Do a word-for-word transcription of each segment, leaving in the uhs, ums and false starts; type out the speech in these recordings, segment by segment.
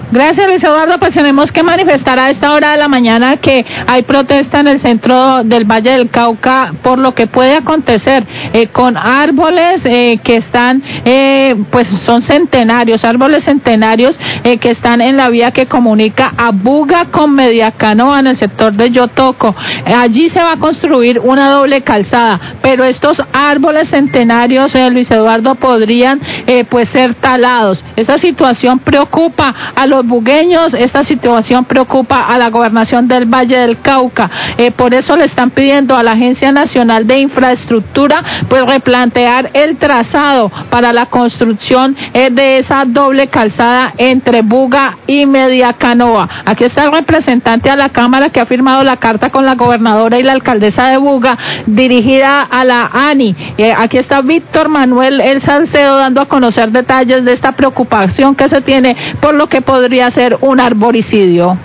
Gracias, Luis Eduardo. Pues tenemos que manifestar a esta hora de la mañana que hay protesta en el centro del Valle del Cauca por lo que puede acontecer eh, con árboles eh, que están, eh, pues son centenarios, árboles centenarios eh, que están en la vía que comunica a Buga con Mediacanoa en el sector de Yotoco. Eh, allí se va a construir una doble calzada, pero estos árboles centenarios, eh, Luis Eduardo, podrían eh, pues ser talados. Esta situación preocupa a los bugueños, esta situación preocupa a la gobernación del Valle del Cauca, eh, por eso le están pidiendo a la Agencia Nacional de Infraestructura pues replantear el trazado para la construcción eh, de esa doble calzada entre Buga y Mediacanoa. Aquí está el representante a la Cámara que ha firmado la carta con la gobernadora y la alcaldesa de Buga dirigida a la ANI. Eh, aquí está Víctor Manuel El Salcedo dando a conocer detalles de esta preocupación que se tiene por lo que podría ser un arboricidio.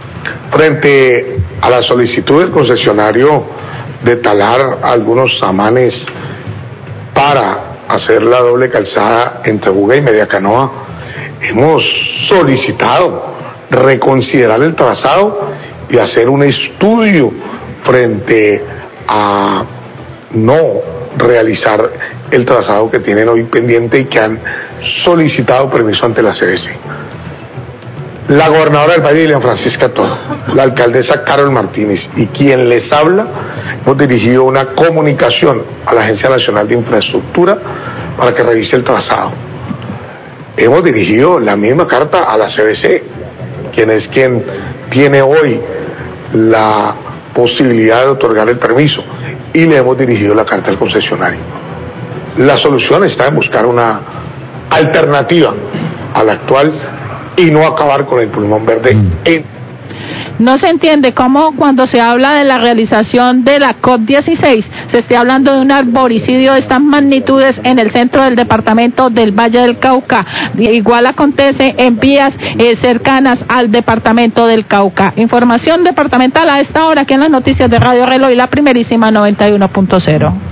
Frente a la solicitud del concesionario de talar algunos samanes para hacer la doble calzada entre Buga y Mediacanoa, hemos solicitado reconsiderar el trazado y hacer un estudio frente a no realizar el trazado que tienen hoy pendiente y que han solicitado permiso ante la C B C. La gobernadora del Valle, Lilian Francisca Toro, la alcaldesa Carol Martínez y quien les habla, hemos dirigido una comunicación a la Agencia Nacional de Infraestructura para que revise el trazado. Hemos dirigido la misma carta a la C B C, quien es quien tiene hoy la posibilidad de otorgar el permiso, y le hemos dirigido la carta al concesionario. La solución está en buscar una alternativa a la actual y no acabar con el pulmón verde. En... No se entiende cómo cuando se habla de la realización de la COP dieciséis se esté hablando de un arboricidio de estas magnitudes en el centro del departamento del Valle del Cauca. Igual acontece en vías eh, cercanas al departamento del Cauca. Información departamental a esta hora aquí en las noticias de Radio Reloj y la primerísima noventa y uno punto cero.